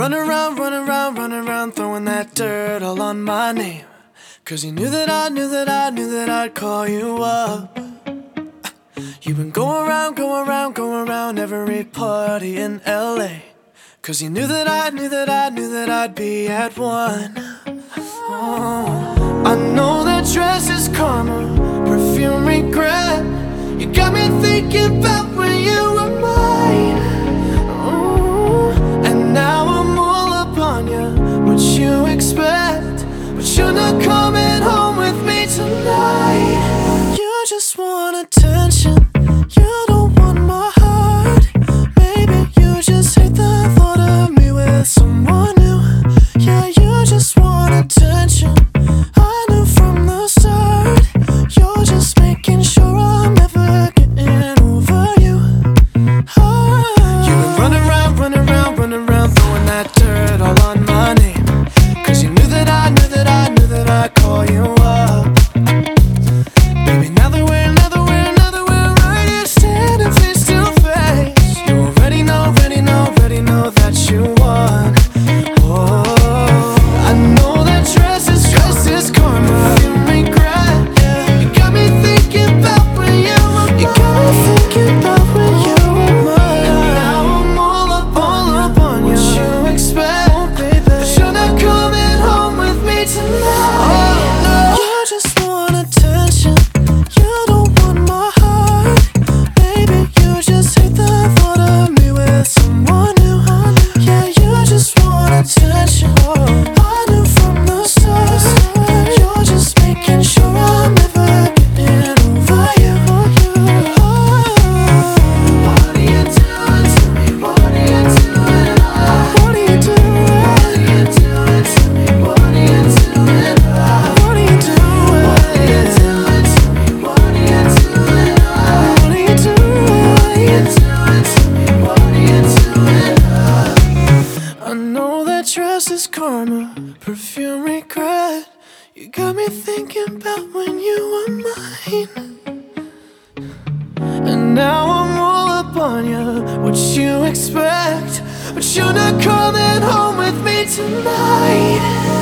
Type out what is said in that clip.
running around, throwing that dirt all on my name. 'Cause you knew that I'd call you up. You've been going around every party in LA. 'Cause you knew that I'd be at one. Oh, I know that dress is karma, perfume regret. You got me thinking about when you were mine. Oh, and now I'm all up on you, what you expect. But you're not coming home with me tonight. You just want attention, you don't want my heart. Maybe you just hate the thought of me with someone new. Yeah, you just want attention, I knew from the start. You're just making sure I'm never getting over you. You've been running around, throwing that dirt all on my name. 'Cause you knew that I'd call you up. Baby, now that we're right here standing face to face, you already know that you won. Oh, I know that dress is karma, you regret. You got me thinking about when you were mine. And now I'm all up on you, what you expect. But you're not coming home with me tonight. You just want attention, you don't want my heart. Maybe you just hate the thought of me with someone new. Yeah, you just want attention, I knew from the start. You're just making sure I'm never getting over you. What are you doing to me? What are you doing? What are you doing? What are you doing to me? What are you doing? What are you doing? What are you doing to me? What are you doing? What are you doing? What are you doing to me? What are you doing? I know that dress is karma, perfume regret. You got me thinking about when you were mine. And now I'm all up on you, what you expect. But you're not coming home with me tonight.